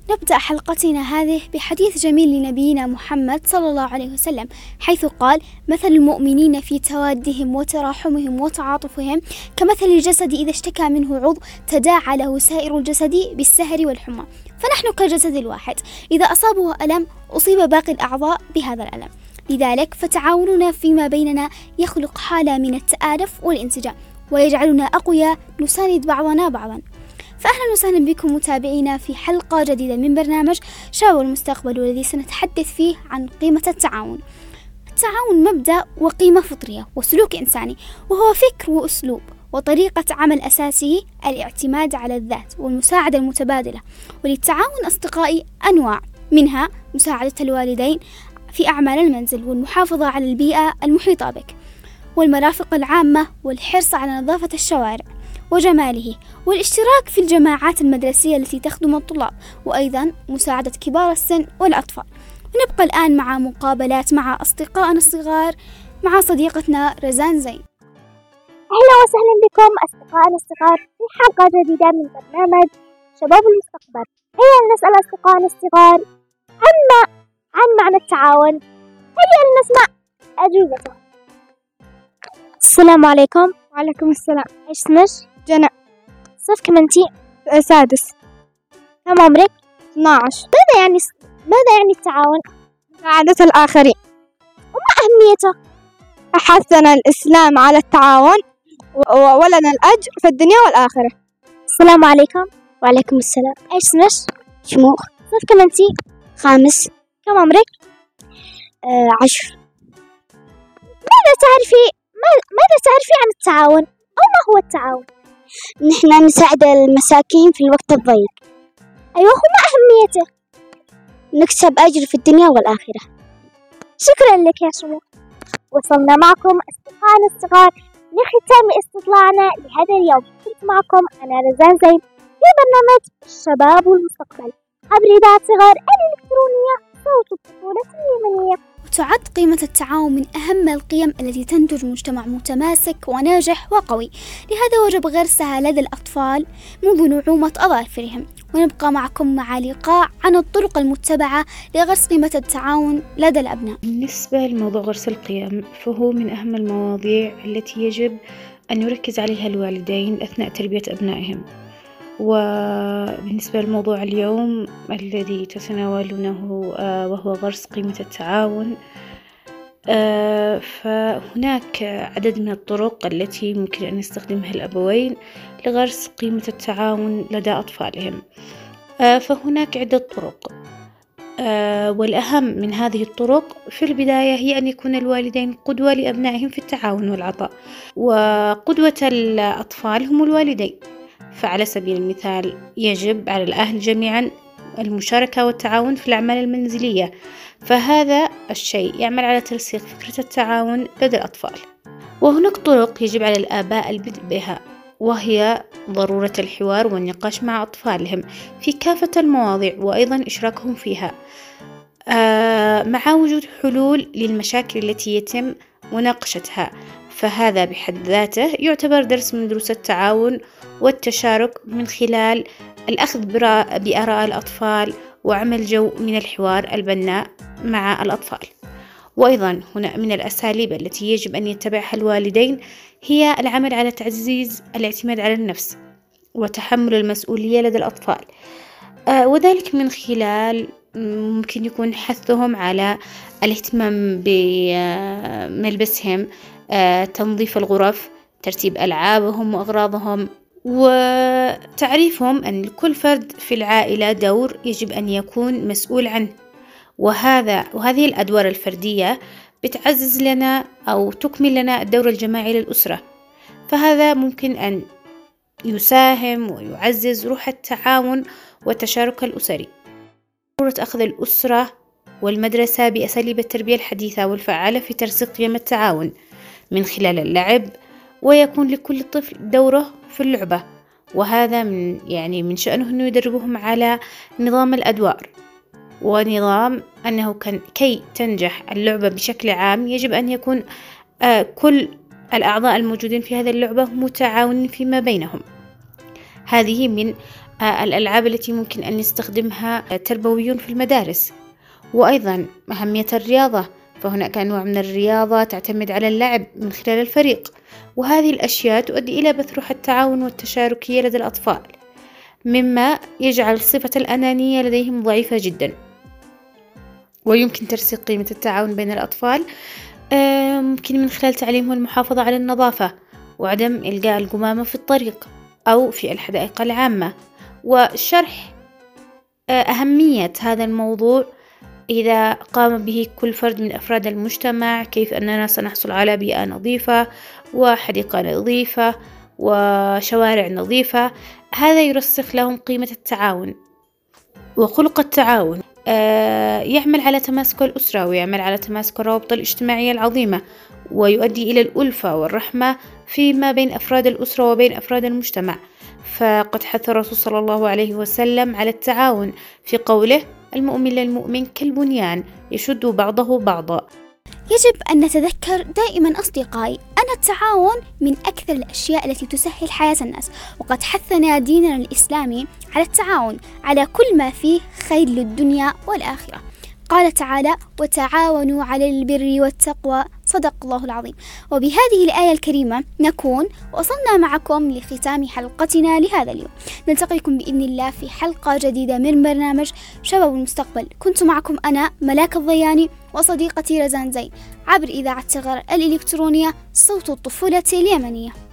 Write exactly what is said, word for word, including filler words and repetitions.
نبدأ حلقتنا هذه بحديث جميل لنبينا محمد صلى الله عليه وسلم، حيث قال: مثل المؤمنين في توادهم وتراحمهم وتعاطفهم كمثل الجسد إذا اشتكى منه عضو تداعى له سائر الجسد بالسهر والحمى. فنحن كالجسد الواحد، إذا أصابه ألم أصيب باقي الأعضاء بهذا الألم. لذلك فتعاوننا فيما بيننا يخلق حالة من التآلف والانسجام، ويجعلنا أقوياء نساند بعضنا بعضا. فأهلا وسهلا بكم متابعينا في حلقة جديدة من برنامج شباب المستقبل، والذي سنتحدث فيه عن قيمة التعاون. التعاون مبدأ وقيمة فطرية وسلوك إنساني، وهو فكر وأسلوب وطريقة عمل أساسي الاعتماد على الذات والمساعدة المتبادلة. وللتعاون أصدقائي أنواع، منها مساعدة الوالدين في أعمال المنزل، والمحافظة على البيئة المحيطة بك، والمرافق العامة، والحرص على نظافة الشوارع وجماله، والاشتراك في الجماعات المدرسية التي تخدم الطلاب، وأيضا مساعدة كبار السن والأطفال. ونبقى الآن مع مقابلات مع أصدقائنا الصغار مع صديقتنا رزان زين. أهلا وسهلا بكم أصدقائنا الصغار في حلقة جديدة من برنامج شباب المستقبل. هيا نسأل أصدقائنا الصغار عن عن معنى التعاون. هيا نسمع أجوبتهم. السلام عليكم. وعليكم السلام. إيش اسمك؟ جنى. صف كم أنتي؟ سادس. كم عمرك؟ اثنا عشر. ماذا يعني ماذا يعني التعاون؟ مساعدة الآخرين. وما أهميته؟ حثنا الإسلام على التعاون ولنا الأجر في الدنيا والآخرة. السلام عليكم. وعليكم السلام. إيش اسمك؟ شموخ. صف كم أنتي؟ خامس. كم عمرك؟ آه عشر. ماذا تعرفي ماذا تعرفي عن التعاون؟ أو ما هو التعاون؟ نحن نساعد المساكين في الوقت الضيق. أيوة، وما أهميته؟ نكسب أجر في الدنيا والآخرة. شكرا لك يا شموخ. وصلنا معكم أصدقائنا الصغار لختام استطلاعنا لهذا اليوم. كنت معكم أنا رزان زين في برنامج الشباب والمستقبل عبر إذاعة صغار الإلكترونية صوت الطفولة اليمنية. وتعد قيمة التعاون من أهم القيم التي تنتج مجتمع متماسك وناجح وقوي، لهذا وجب غرسها لدى الأطفال منذ نعومة أظافرهم. ونبقى معكم مع لقاء عن الطرق المتبعة لغرس قيمة التعاون لدى الأبناء. بالنسبة لموضوع غرس القيم، فهو من أهم المواضيع التي يجب أن يركز عليها الوالدين أثناء تربية أبنائهم. وبالنسبة لموضوع اليوم الذي تتناولونه وهو غرس قيمة التعاون، فهناك عدد من الطرق التي ممكن أن يستخدمها الأبوين لغرس قيمة التعاون لدى أطفالهم. فهناك عدة طرق، والأهم من هذه الطرق في البداية هي أن يكون الوالدين قدوة لأبنائهم في التعاون والعطاء. وقدوة الأطفال هم الوالدين، فعلى سبيل المثال يجب على الأهل جميعا المشاركة والتعاون في الأعمال المنزلية، فهذا الشيء يعمل على ترسيخ فكرة التعاون لدى الأطفال. وهناك طرق يجب على الآباء البدء بها، وهي ضرورة الحوار والنقاش مع أطفالهم في كافة المواضيع، وأيضا إشراكهم فيها مع وجود حلول للمشاكل التي يتم مناقشتها. فهذا بحد ذاته يعتبر درس من دروس التعاون والتشارك، من خلال الأخذ بآراء الأطفال وعمل جو من الحوار البناء مع الأطفال. وأيضا هنا من الأساليب التي يجب أن يتبعها الوالدين هي العمل على تعزيز الاعتماد على النفس وتحمل المسؤولية لدى الأطفال، آه وذلك من خلال ممكن يكون حثهم على الاهتمام بملبسهم، آه تنظيف الغرف، ترتيب ألعابهم وأغراضهم، وتعريفهم أن كل فرد في العائلة دور يجب أن يكون مسؤول عنه. وهذا وهذه الأدوار الفردية بتعزز لنا أو تكمل لنا الدور الجماعي للأسرة، فهذا ممكن أن يساهم ويعزز روح التعاون والتشارك الأسري. ضرورة أخذ الأسرة والمدرسة بأساليب التربية الحديثة والفعالة في ترسيخ قيم التعاون من خلال اللعب، ويكون لكل طفل دوره في اللعبة، وهذا من يعني من شأنه أنه يدربهم على نظام الأدوار، ونظام أنه كان كي تنجح اللعبة بشكل عام يجب أن يكون آه كل الأعضاء الموجودين في هذه اللعبة متعاونين فيما بينهم. هذه من الألعاب التي ممكن أن يستخدمها تربويون في المدارس. وأيضا أهمية الرياضة، فهناك أنواع من الرياضة تعتمد على اللعب من خلال الفريق، وهذه الأشياء تؤدي إلى بث روح التعاون والتشاركية لدى الأطفال، مما يجعل صفة الأنانية لديهم ضعيفة جدا. ويمكن ترسيخ قيمة التعاون بين الأطفال ممكن من خلال تعليمهم المحافظة على النظافة وعدم إلقاء القمامة في الطريق أو في الحدائق العامة، وشرح أهمية هذا الموضوع إذا قام به كل فرد من أفراد المجتمع، كيف أننا سنحصل على بيئة نظيفة وحديقة نظيفة وشوارع نظيفة. هذا يرسخ لهم قيمة التعاون وخلق التعاون، يعمل على تماسك الأسرة ويعمل على تماسك الروابط الاجتماعية العظيمة، ويؤدي إلى الألفة والرحمة فيما بين أفراد الأسرة وبين أفراد المجتمع. فقد حث الرسول صلى الله عليه وسلم على التعاون في قوله: المؤمن للمؤمن كالبنيان يشد بعضه بعضا. يجب أن نتذكر دائما أصدقائي أن التعاون من أكثر الأشياء التي تسهل حياة الناس، وقد حثنا ديننا الإسلامي على التعاون على كل ما فيه خير للدنيا والآخرة. قال تعالى: وتعاونوا على البر والتقوى، صدق الله العظيم. وبهذه الآية الكريمة نكون وصلنا معكم لختام حلقتنا لهذا اليوم. نلتقيكم بإذن الله في حلقة جديدة من برنامج شباب المستقبل. كنت معكم أنا ملاك الضياني وصديقتي رزان زين عبر إذاعة صغر الإلكترونية صوت الطفولة اليمنية.